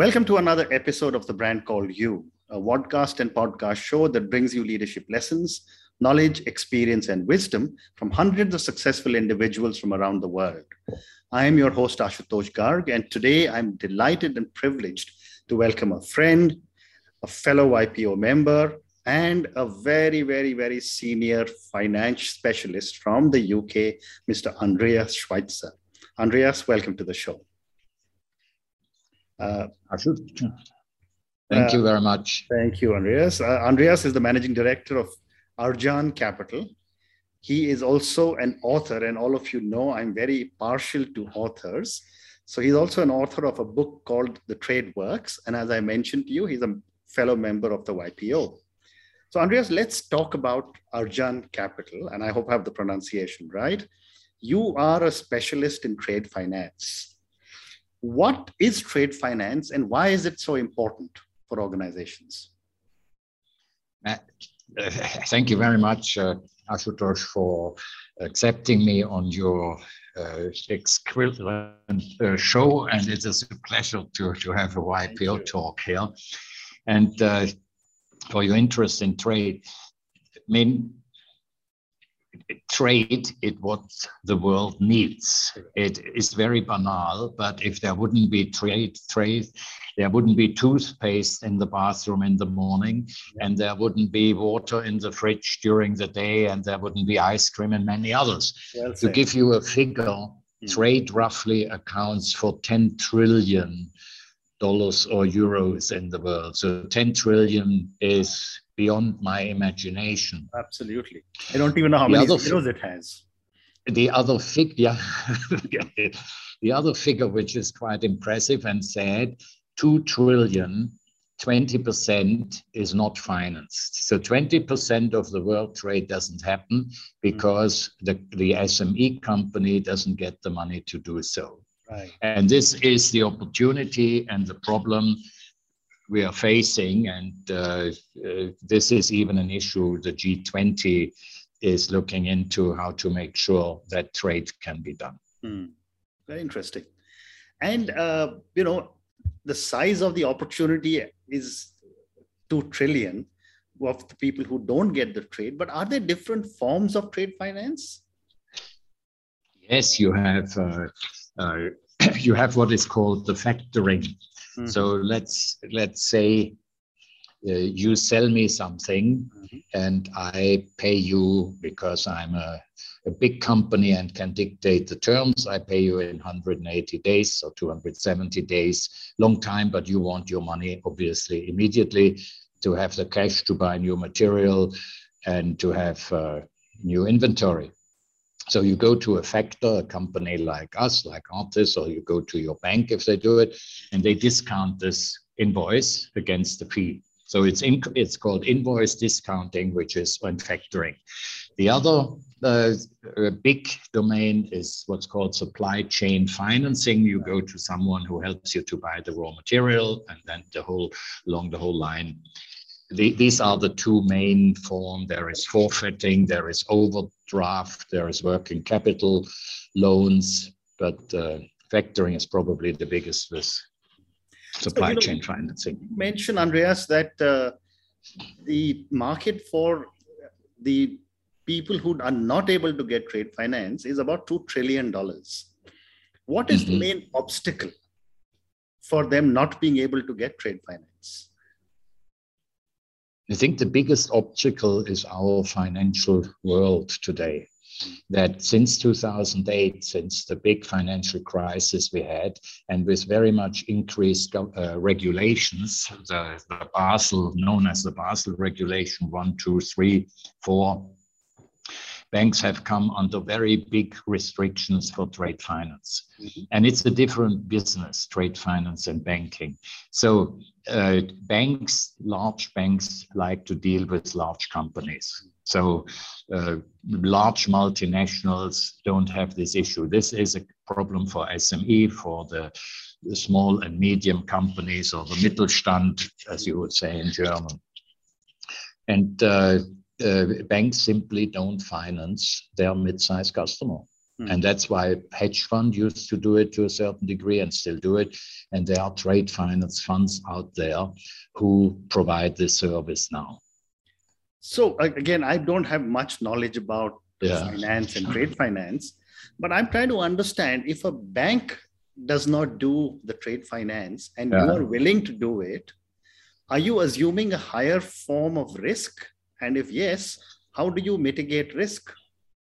Welcome to another episode of The Brand Called You, a podcast and podcast show that brings you leadership lessons, knowledge, experience, and wisdom from hundreds of successful individuals from around the world. I am your host, Ashutosh Garg, and today I'm delighted and privileged to welcome a friend, a fellow YPO member, and a very senior finance specialist from the UK, Mr. Andreas Schweitzer. Andreas, welcome to the show. Thank you very much. Thank you, Andreas. Andreas is the managing director of Arjan Capital. He is also an author, and all of you know I'm very partial to authors. So he's also an author of a book called The Trade Works. And as I mentioned to you, he's a fellow member of the YPO. So Andreas, let's talk about Arjan Capital, and I hope I have the pronunciation right. You are a specialist in trade finance. What is trade finance and why is it so important for organizations? Thank you very much, Ashutosh, for accepting me on your exquisite show. And it is a pleasure to have a YPO talk here. And for your interest in trade. I mean, trade is what the world needs. It is very banal, but if there wouldn't be trade, there wouldn't be toothpaste in the bathroom in the morning, and there wouldn't be water in the fridge during the day, and there wouldn't be ice cream and many others. Well, to give you a figure, trade roughly accounts for $10 trillion or euros in the world. So 10 trillion is beyond my imagination. Absolutely. I don't even know how many zeros it has. The other figure, the other figure, which is quite impressive and sad, 2 trillion, 20% is not financed. So 20% of the world trade doesn't happen because the SME company doesn't get the money to do so. Right. And this is the opportunity and the problem we are facing. And this is even an issue the G20 is looking into, how to make sure that trade can be done. Very interesting. And, the size of the opportunity is 2 trillion of the people who don't get the trade. But are there different forms of trade finance? Yes, you have what is called the factoring. Mm-hmm. So let's say you sell me something, and I pay you because I'm a big company and can dictate the terms. I pay you in 180 days or 270 days, long time, but you want your money obviously immediately to have the cash to buy new material and to have new inventory. So you go to a factor, a company like us, like Artis, or you go to your bank if they do it, and they discount this invoice against the fee. So it's called invoice discounting, which is when factoring. The other big domain is what's called supply chain financing. You go to someone who helps you to buy the raw material, and then along the whole line. These are the two main forms. There is forfeiting, there is overdraft, there is working capital loans, but factoring is probably the biggest with supply chain financing. You mentioned, Andreas, that the market for the people who are not able to get trade finance is about $2 trillion. What is the main obstacle for them not being able to get trade finance? I think the biggest obstacle is our financial world today. That since 2008, since the big financial crisis we had, and with very much increased regulations, the Basel, known as the Basel Regulation 1, 2, 3, 4, banks have come under very big restrictions for trade finance. And it's a different business, trade finance and banking. So large banks like to deal with large companies. So large multinationals don't have this issue. This is a problem for SME, for the small and medium companies, or the Mittelstand, as you would say in German. And banks simply don't finance their mid-sized customer. And that's why hedge fund used to do it to a certain degree and still do it. And there are trade finance funds out there who provide this service now. So again, I don't have much knowledge about finance and trade finance, but I'm trying to understand, if a bank does not do the trade finance and you are willing to do it, are you assuming a higher form of risk? And if yes, how do you mitigate risk?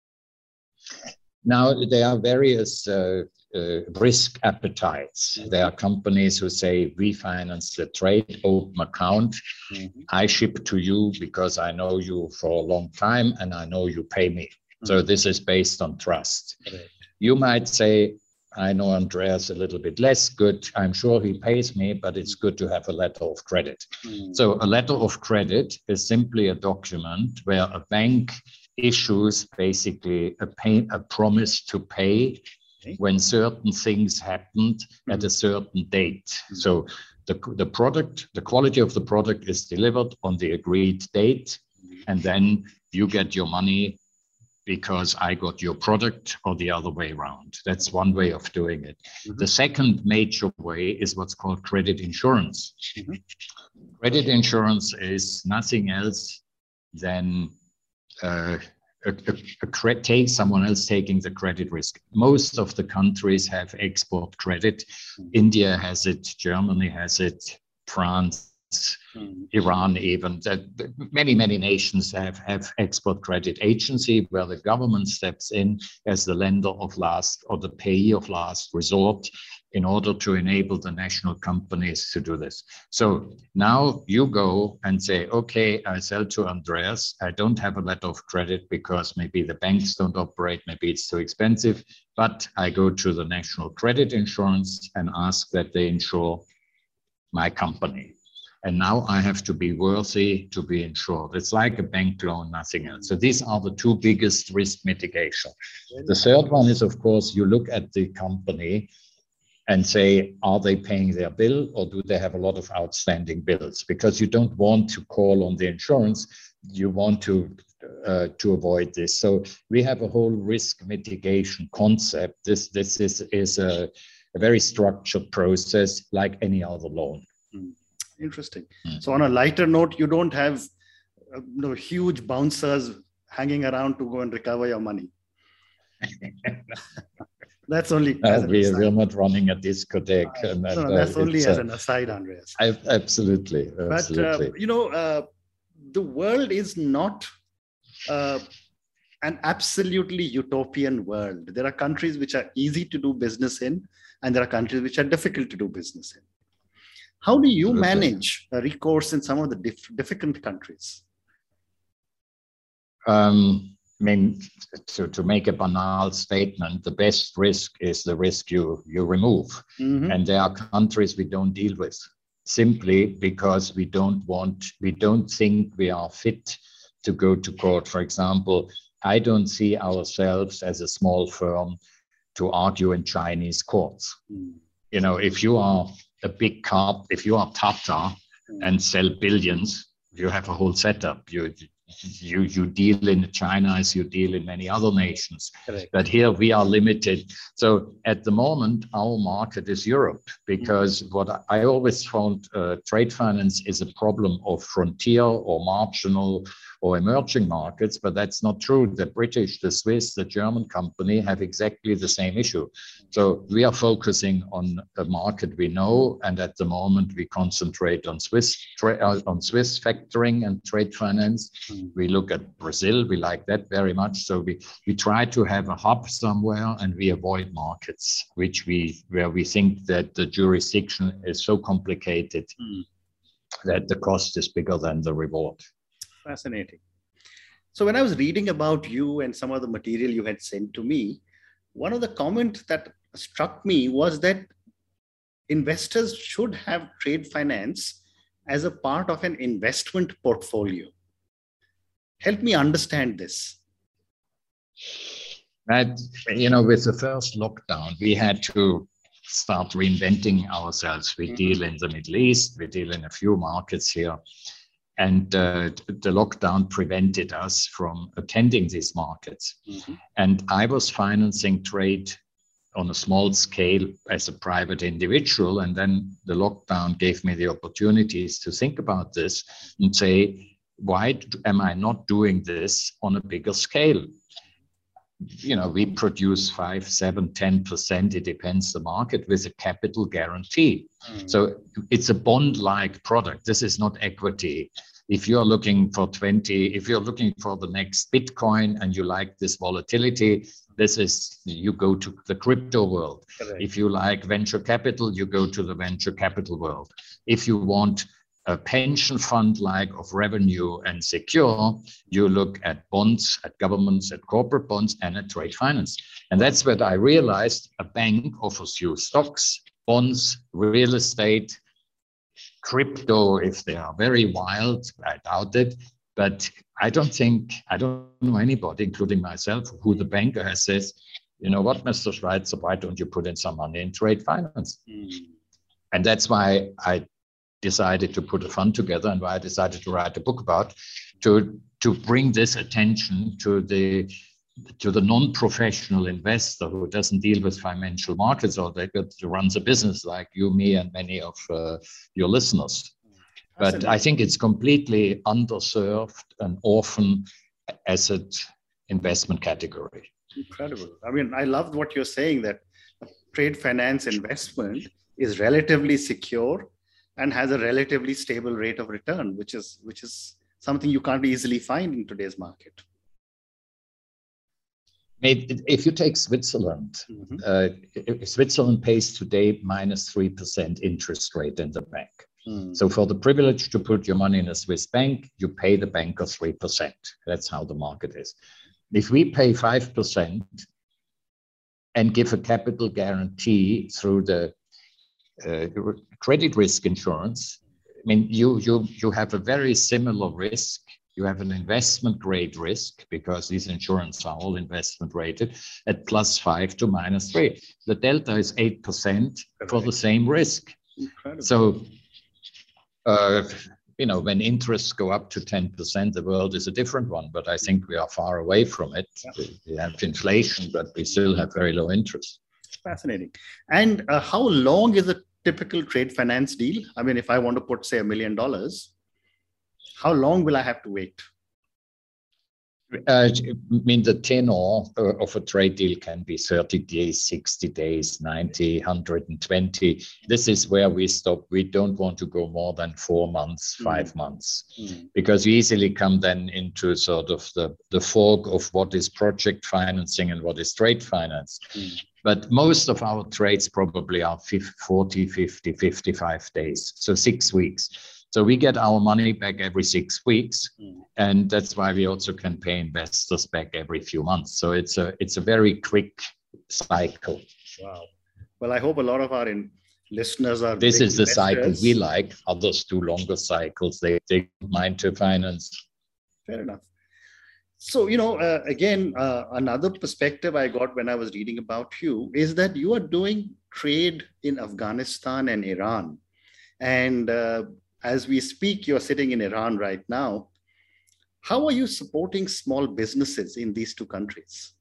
Now, there are various risk appetites. There are companies who say, we finance the trade, open account. I ship to you because I know you for a long time and I know you pay me. So this is based on trust. You might say, I know Andreas a little bit less good. I'm sure he pays me, but it's good to have a letter of credit. So a letter of credit is simply a document where a bank issues basically a promise to pay when certain things happened at a certain date. So the product, the quality of the product is delivered on the agreed date, and then you get your money because I got your product, or the other way around. That's one way of doing it. The second major way is what's called credit insurance. Credit insurance is nothing else than someone else taking the credit risk. Most of the countries have export credit. India has it, Germany has it, France, Iran, even. Many nations have export credit agency where the government steps in as the lender of last, or the payee of last resort, in order to enable the national companies to do this. So now you go and say, okay, I sell to Andreas. I don't have a letter of credit because maybe the banks don't operate, maybe it's too expensive, but I go to the national credit insurance and ask that they insure my company. And now I have to be worthy to be insured. It's like a bank loan, nothing else. So these are the two biggest risk mitigation. The third one is, of course, you look at the company and say, are they paying their bill, or do they have a lot of outstanding bills? Because you don't want to call on the insurance, you want to avoid this. So we have a whole risk mitigation concept. This is a very structured process like any other loan. Interesting. So on a lighter note, you don't have huge bouncers hanging around to go and recover your money. That's only. We're not running a discotheque. That's only as an aside, Andreas. Absolutely. But the world is not an absolutely utopian world. There are countries which are easy to do business in, and there are countries which are difficult to do business in. How do you manage a recourse in some of the difficult countries? I mean, to make a banal statement, the best risk is the risk you remove. And there are countries we don't deal with, simply because we don't think we are fit to go to court. For example, I don't see ourselves as a small firm to argue in Chinese courts. You know, if you are a big carp, if you are Tata and sell billions, you have a whole setup. You deal in China as you deal in many other nations. Correct. But here we are limited. So at the moment, our market is Europe, because what I always found, trade finance is a problem of frontier or marginal or emerging markets, but that's not true. The British, the Swiss, the German company have exactly the same issue. So we are focusing on a market we know, and at the moment we concentrate on Swiss factoring and trade finance. We look at Brazil, we like that very much. So we try to have a hub somewhere, and we avoid markets where we think that the jurisdiction is so complicated that the cost is bigger than the reward. Fascinating. So when I was reading about you and some of the material you had sent to me, one of the comments that struck me was that investors should have trade finance as a part of an investment portfolio. Help me understand this. But, you know, with the first lockdown, we had to start reinventing ourselves. We deal in the Middle East, we deal in a few markets here. And the lockdown prevented us from attending these markets. And I was financing trade on a small scale as a private individual. And then the lockdown gave me the opportunities to think about this and say, why am I not doing this on a bigger scale? You know, we produce 5, 7, 10%, it depends the market, with a capital guarantee. So it's a bond-like product. This is not equity. If you're looking for if you're looking for the next Bitcoin and you like this volatility, you go to the crypto world. Correct. If you like venture capital, you go to the venture capital world. If you want a pension fund like of revenue and secure, you look at bonds, at governments, at corporate bonds, and at trade finance. And that's what I realized. A bank offers you stocks, bonds, real estate, crypto, if they are very wild, I doubt it. But I don't know anybody, including myself, who the banker has says, you know what, Mr. Schweitzer, why don't you put in some money in trade finance? And that's why I decided to put a fund together, and why I decided to write a book about, to bring this attention to the non-professional investor who doesn't deal with financial markets or that runs a business like you, me, and many of your listeners. But I think it's completely underserved and orphan asset investment category. Incredible. I mean, I loved what you're saying, that trade finance investment is relatively secure and has a relatively stable rate of return, which is something you can't easily find in today's market. If you take Switzerland, Switzerland pays today -3% interest rate in the bank. So for the privilege to put your money in a Swiss bank, you pay the banker 3%. That's how the market is. If we pay 5% and give a capital guarantee through the credit risk insurance, I mean, you have a very similar risk. You have an investment grade risk, because these insurance are all investment rated, at +5 to -3. The delta is 8% for the same risk. Incredible. So, you know, when interests go up to 10%, the world is a different one, but I think we are far away from it. Yeah. We have inflation, but we still have very low interest. Fascinating. And how long is a typical trade finance deal? I mean, if I want to put, say, $1 million, how long will I have to wait? I mean, the tenor of a trade deal can be 30 days, 60 days, 90, 120. This is where we stop. We don't want to go more than 4 months, 5 months, because we easily come then into sort of the fog of what is project financing and what is trade finance. But most of our trades probably are 40, 50, 55 days, so 6 weeks. So we get our money back every 6 weeks, and that's why we also can pay investors back every few months. So it's a very quick cycle. Wow. Well, I hope a lot of our listeners are. This is the cycle we like. Others do longer cycles. They mind to finance. Fair enough. So, you know, again, another perspective I got when I was reading about you is that you are doing trade in Afghanistan and Iran. And as we speak, you're sitting in Iran right now. How are you supporting small businesses in these two countries?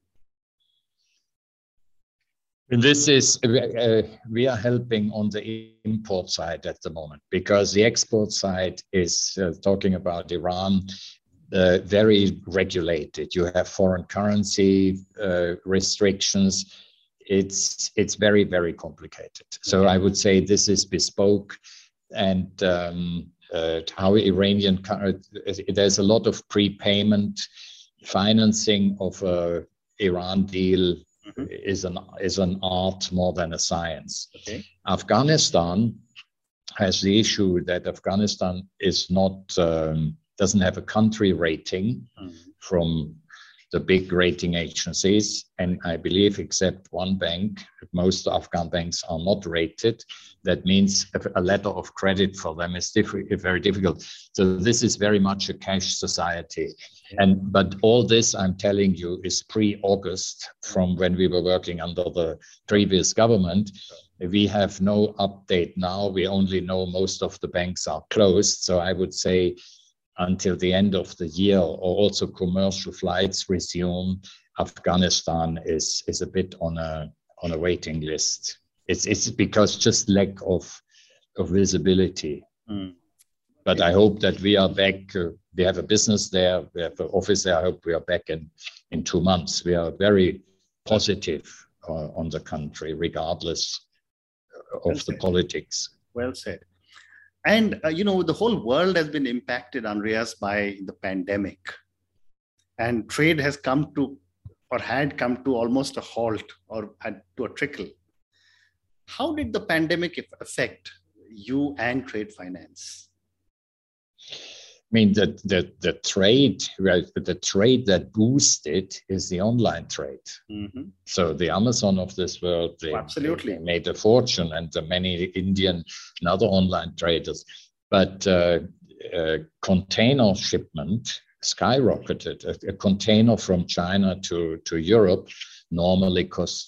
And this is, we are helping on the import side at the moment, because the export side is talking about Iran, very regulated. You have foreign currency restrictions. It's very, very complicated. So I would say this is bespoke. And how Iranian, there's a lot of prepayment financing of a Iran deal is an art more than a science. Okay. Afghanistan has the issue that Afghanistan is not doesn't have a country rating from the big rating agencies, and I believe except one bank, most Afghan banks are not rated. That means a letter of credit for them is very difficult. So this is very much a cash society. But all this I'm telling you is pre-August, from when we were working under the previous government. We have no update now. We only know most of the banks are closed. So I would say until the end of the year, or also commercial flights resume, Afghanistan is a bit on a waiting list. It's because just lack of visibility. But I hope that we are back. We have a business there. We have an office there. I hope we are back in 2 months. We are very positive on the country, regardless of the politics. Well said. And, the whole world has been impacted, Andreas, by the pandemic. And trade has come to, or had come to almost a halt, or had to a trickle. How did the pandemic affect you and trade finance? I mean, the trade that boosted is the online trade. So the Amazon of this world, they made a fortune, and the many Indian and other online traders. But container shipment skyrocketed. A container from China to Europe normally costs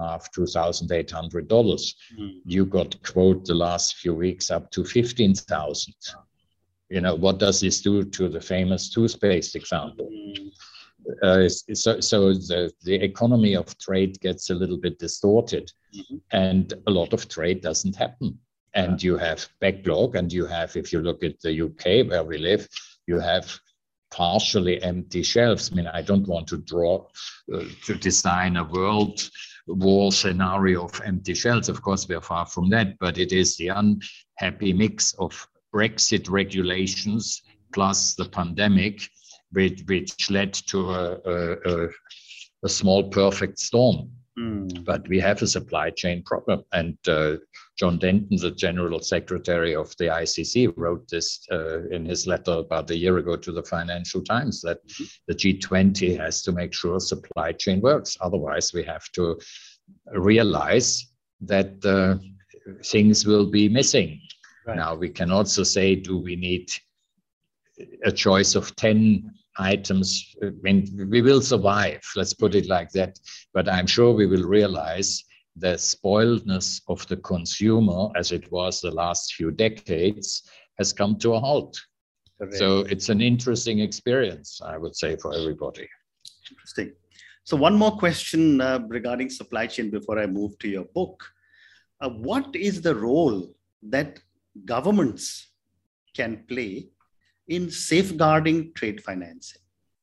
$2,800. You got quote the last few weeks up to 15,000. What does this do to the famous toothpaste example? So the economy of trade gets a little bit distorted, and a lot of trade doesn't happen. And you have backlog, and you have, if you look at the UK where we live, you have partially empty shelves. I mean, I don't want to design a world war scenario of empty shelves. Of course, we are far from that, but it is the unhappy mix of Brexit regulations plus the pandemic, which led to a small perfect storm. But we have a supply chain problem. And John Denton, the General Secretary of the ICC, wrote this in his letter about a year ago to the Financial Times, that the G20 has to make sure supply chain works. Otherwise, we have to realize that things will be missing. Right. Now, we can also say, do we need a choice of 10 items? I mean, we will survive, let's put it like that. But I'm sure we will realize the spoiledness of the consumer, as it was the last few decades, has come to a halt. Correct. So it's an interesting experience, I would say, for everybody. Interesting. So one more question regarding supply chain before I move to your book. What is the role that governments can play in safeguarding trade financing?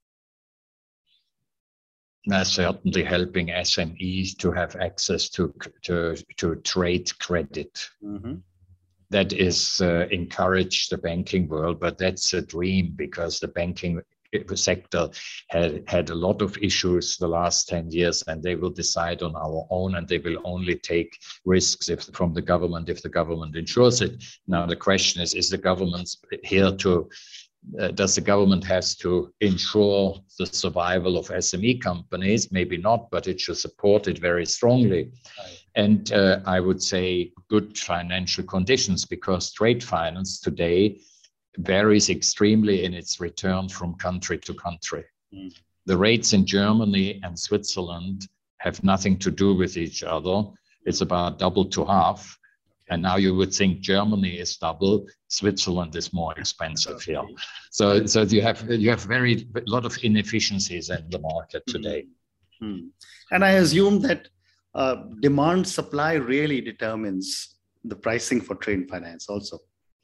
Certainly helping SMEs to have access to trade credit. That is encourage the banking world, but that's a dream, because the banking sector had a lot of issues the last 10 years, and they will decide on our own, and they will only take risks from the government if the government insures it. Now the question is the government here to does the government has to ensure the survival of SME companies? Maybe not, but it should support it very strongly. And I would say good financial conditions, because trade finance today varies extremely in its return from country to country. The rates in Germany and Switzerland have nothing to do with each other. It's about double to half. And now you would think Germany is double, Switzerland is more expensive here. So you have a lot of inefficiencies in the market today. And I assume that demand supply really determines the pricing for trade finance also.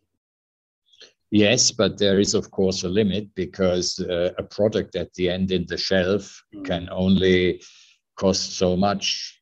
Yes, but there is, of course, a limit, because a product at the end in the shelf can only cost so much.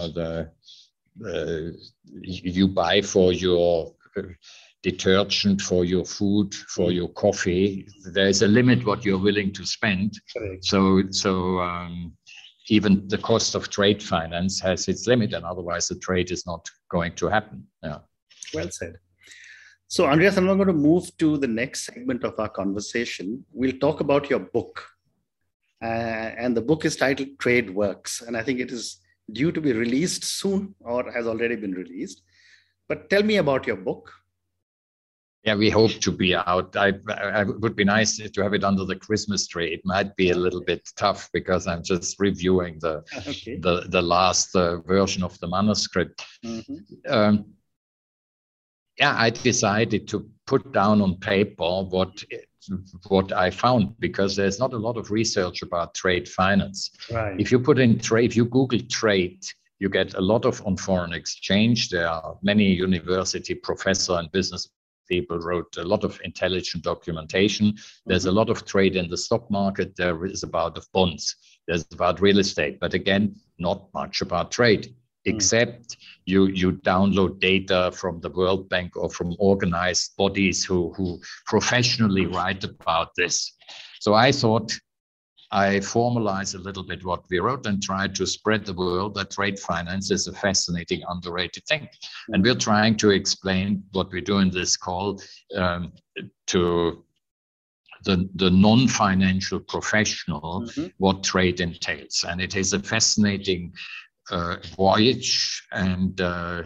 You buy for your detergent, for your food, for your coffee. There's a limit what you're willing to spend. Correct. So even the cost of trade finance has its limit, and otherwise the trade is not going to happen. Yeah. Well said. So, Andreas, I'm now going to move to the next segment of our conversation. We'll talk about your book. And the book is titled Trade Works. And I think it is due to be released soon, or has already been released. But tell me about your book. Yeah, we hope to be out. I would be nice to have it under the Christmas tree. It might be a little bit tough, because I'm just reviewing the last version of the manuscript. I decided to put down on paper what what I found, because there's not a lot of research about trade finance. Right. If you put in trade, if you Google trade, you get a lot of on foreign exchange. There are many university professor and business people wrote a lot of intelligent documentation. There's a lot of trade in the stock market. There is about of bonds. There's about real estate. But again, not much about trade, except you download data from the World Bank or from organized bodies who professionally write about this. So I thought I formalize a little bit what we wrote and try to spread the word that trade finance is a fascinating, underrated thing. And we're trying to explain what we do in this call to the non-financial professional, what trade entails. And it is a fascinating voyage and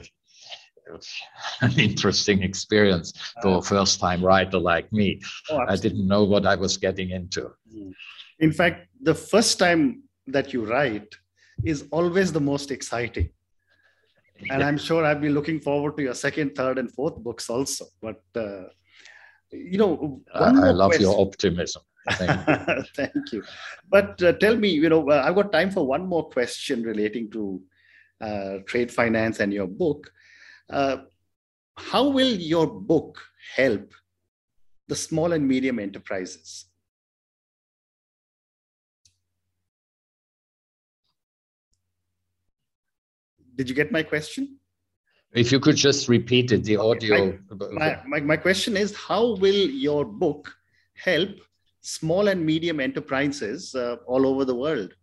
an interesting experience for a first-time writer like me. I didn't know what I was getting into. In fact, the first time that you write is always the most exciting. And I'm sure I'll be looking forward to your second, third, and fourth books also. But, I love your optimism. Thank you. Thank you. But tell me, I've got time for one more question relating to trade finance and your book. How will your book help the small and medium enterprises? Did you get my question? If you could just repeat it, the audio. My question is, how will your book help small and medium enterprises all over the world?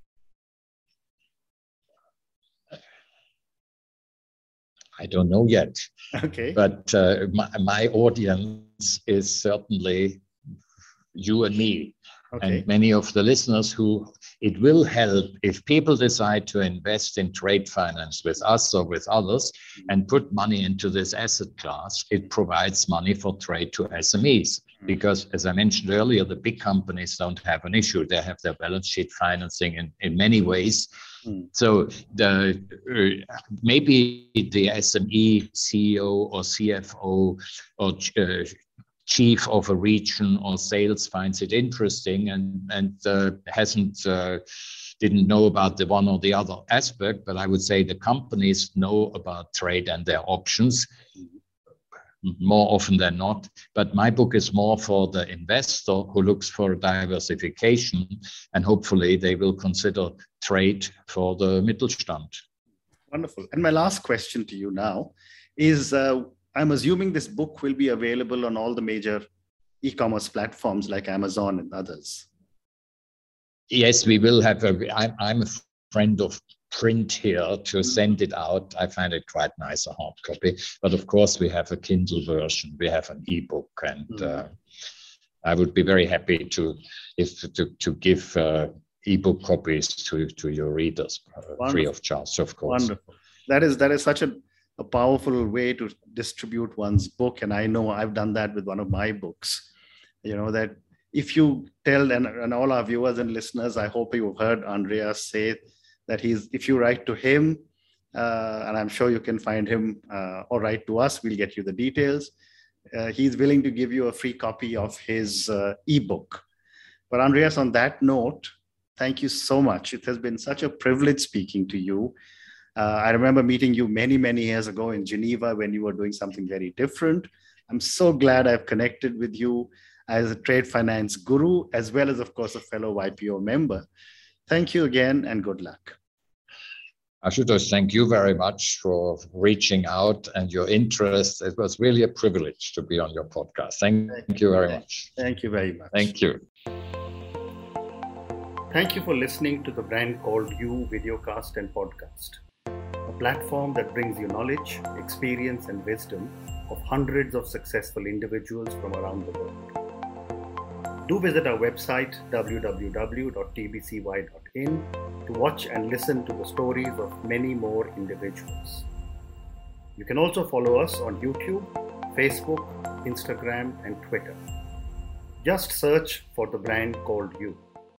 I don't know yet. Okay. But my audience is certainly you and me. Okay. And many of the listeners who it will help if people decide to invest in trade finance with us or with others and put money into this asset class. It provides money for trade to SMEs because, as I mentioned earlier, the big companies don't have an issue. They have their balance sheet financing in many ways. So maybe the SME CEO or CFO or chief of a region or sales finds it interesting and didn't know about the one or the other aspect, but I would say the companies know about trade and their options more often than not. But my book is more for the investor who looks for diversification, and hopefully they will consider trade for the Mittelstand. Wonderful. And my last question to you now is, I'm assuming this book will be available on all the major e-commerce platforms like Amazon and others. Yes, we will have I'm a friend of print here to send it out. I find it quite nice, a hard copy. But of course, we have a Kindle version. We have an ebook, and I would be very happy to give ebook copies to your readers free of charge, of course. Wonderful. That is such a powerful way to distribute one's book. And I know I've done that with one of my books, that if you tell, and all our viewers and listeners, I hope you've heard Andreas say that if you write to him, and I'm sure you can find him or write to us, we'll get you the details. He's willing to give you a free copy of his ebook. But Andreas, on that note, thank you so much. It has been such a privilege speaking to you. I remember meeting you many, many years ago in Geneva when you were doing something very different. I'm so glad I've connected with you as a trade finance guru, as well as, of course, a fellow YPO member. Thank you again and good luck. Ashutosh, thank you very much for reaching out and your interest. It was really a privilege to be on your podcast. Thank you very much. Thank you very much. Thank you. Thank you for listening to the Brand Called You videocast and podcast, a platform that brings you knowledge, experience, and wisdom of hundreds of successful individuals from around the world. Do visit our website www.tbcy.in to watch and listen to the stories of many more individuals. You can also follow us on YouTube, Facebook, Instagram, and Twitter. Just search for the Brand Called You.